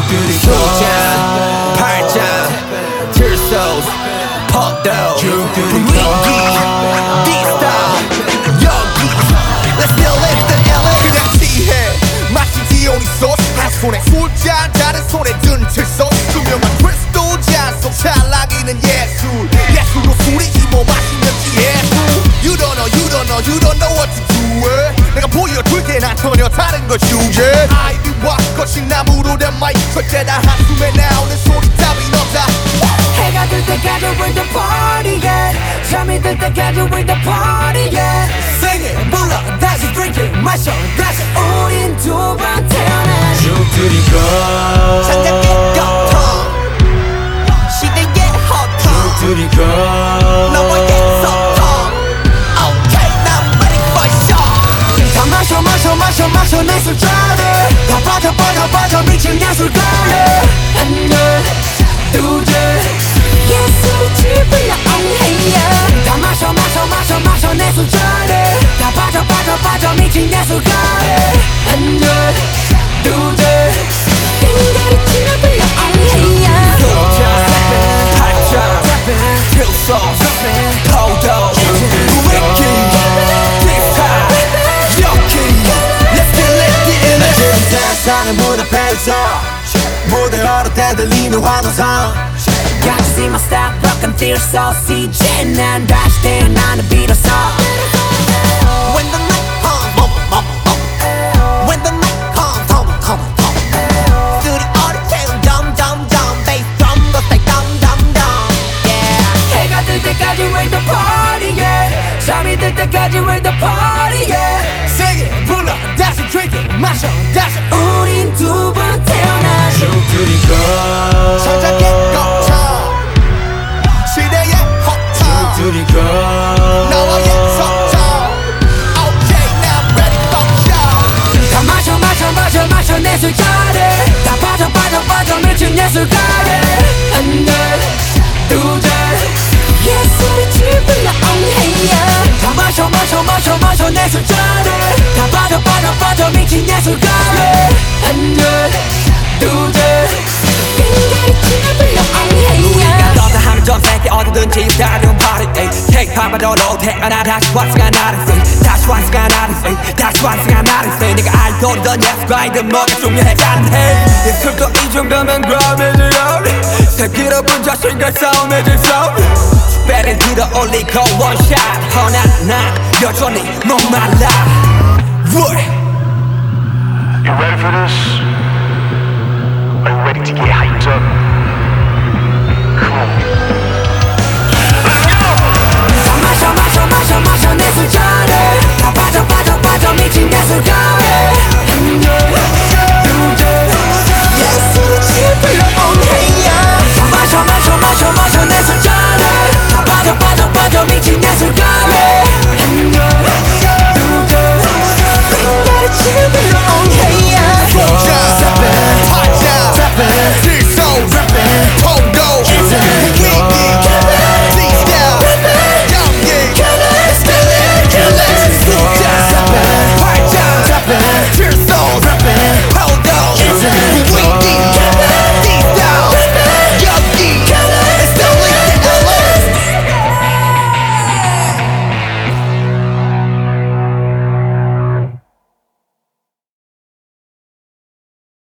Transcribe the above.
소장 팔짱 tirsos 포도 분위기 디스타 여기 Let's still live the LA 그냥 취해 마치 디오니소스 한 손에 술잔 다른 손에 든 칠소스 투명한 크리스탈 잔속 찰나기는 예술로 술이 힘어 마시면 예술 You don't know, you don't know, you don't know what to do 내가 보여줄게 난 전혀 다른 걸 주제 아이비와 거친 나무로 된 마이크 절대 다 한숨에 나오는 소리 따윈 없다 해가 들 때까지 we're the party yeah 잠이 들 때까지 we're the party yeah Sing it 불러 다시 drink it 마셔 다시 우린 두 번 태어나 죽들이고 장작의 거통 시대의 허통 죽들이고 너와의 소통 Okay now I'm ready for show 다 마셔 내 술잔에 다 빠져 미친 예술가에 하나 둘셋 예술이 지불러 엉해야 다 마셔 내 술잔에 다 빠져 미친 예술가에 하나 둘셋 빙가리 지불러 엉해야 소장 팔짱 tirsos 포도 분위기 디스타 여기 Let's still live the LA 세상의 문 앞에서 무대 걸을 때 들리는 환호성 Got to see my style, broken tears so CJ 난 다시 태어나는 비로소 When the night comes When the night comes come 스튜디오를 채운 덤덤덤 Bass drum go say 덤덤덤 Yeah 해가 뜰 때까지 we're the party yeah 잠이 들 때까지 we're the party yeah Sing it 불러 다시 drink it 마셔 다시 우린 두 번 태어나 죽들이고 천장의 거쳐 시대의 허통 죽들이고 너와의 소통 Okay now I'm ready for show 다 마셔 내 술잔에 다 빠져 미친 예술가에 하나 둘셋 예술이 지불러 엉해야 다 마셔 내 술잔에 다 빠져 미친 예술가에 하나 둘셋 빙가리 지불러 엉해야 너다 하면 전 세계 어디든지 다른 party Take time but don't 태어나 다시 완성한 나를 free 다시 완성한 나를 free 다시 완성한 나를 free 네가 알던 예술가이든 뭐가 중요하지 해 예술도 이 정도면 그럼이지 새끼로분 자신과 싸움해질 싸움 배를 들어 올리고 원샷 허나 난 여전히 목말라 You ready for this? Are you ready to get hyped up?